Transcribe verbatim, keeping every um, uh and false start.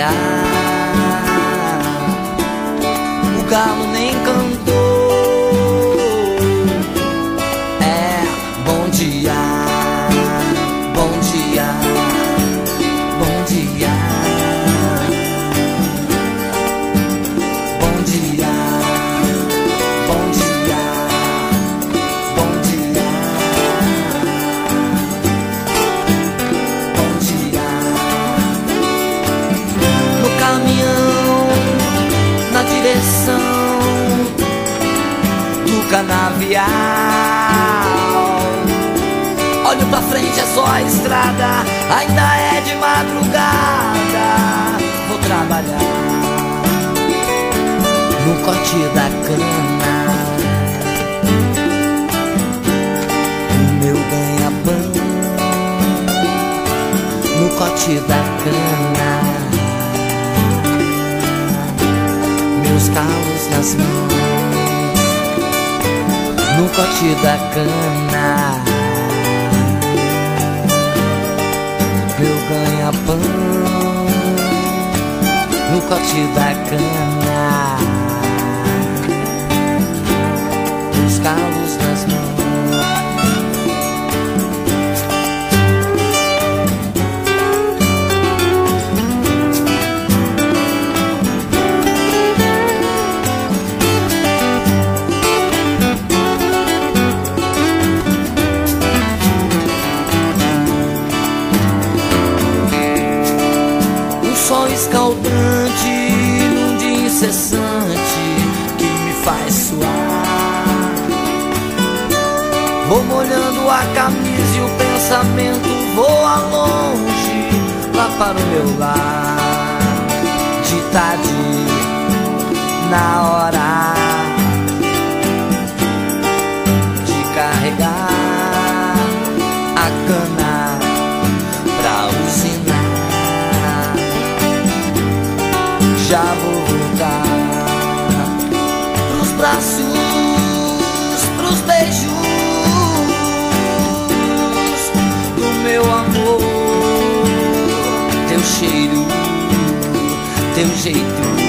trabalhar. O galo nem cantou. É bom dia, bom dia, bom dia, bom dia, bom dia, bom dia, bom dia. No caminhão, na direção do canavial, olho pra frente, é só a estrada, ainda é de madrugada. Vou trabalhar no corte da cana, o meu ganha-pão no corte da cana, meus calos nas mãos no corte da cana, meu ganha-pão no corte da cana, os calos nas mãos. Sol escaldante num dia incessante que me faz suar. Vou molhando a camisa e o pensamento voa longe, lá para o meu lar. De tarde, na hora de carregar a cana pra usina, já vou voltar pros braços, pros beijos do meu amor, teu cheiro, teu jeito